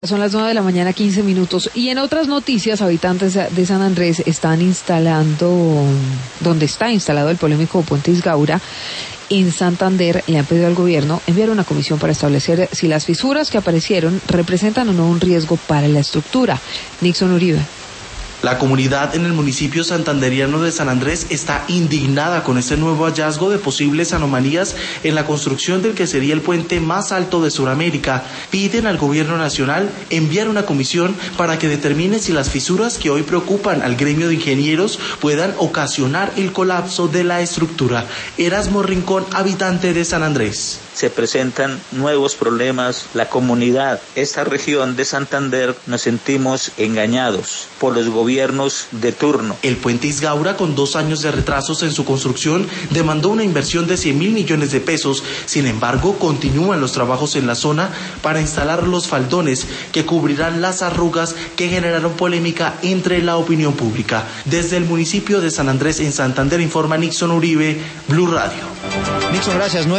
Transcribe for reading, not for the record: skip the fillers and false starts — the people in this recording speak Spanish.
Son las 9 de la mañana, 15 minutos. Y en otras noticias, habitantes de San Andrés están instalando, donde está instalado el polémico puente Isgaura, en Santander, le han pedido al gobierno enviar una comisión para establecer si las fisuras que aparecieron representan o no un riesgo para la estructura. Nixon Uribe. La comunidad en el municipio santanderiano de San Andrés está indignada con este nuevo hallazgo de posibles anomalías en la construcción del que sería el puente más alto de Sudamérica. Piden al gobierno nacional enviar una comisión para que determine si las fisuras que hoy preocupan al gremio de ingenieros puedan ocasionar el colapso de la estructura. Erasmo Rincón, habitante de San Andrés. Se presentan nuevos problemas. La comunidad, esta región de Santander, nos sentimos engañados por los gobiernos de turno. El puente Isgaura, con 2 años de retrasos en su construcción, demandó una inversión de 100.000 millones de pesos. Sin embargo, continúan los trabajos en la zona para instalar los faldones que cubrirán las arrugas que generaron polémica entre la opinión pública. Desde el municipio de San Andrés, en Santander, informa Nixon Uribe, Blue Radio. Nixon, gracias.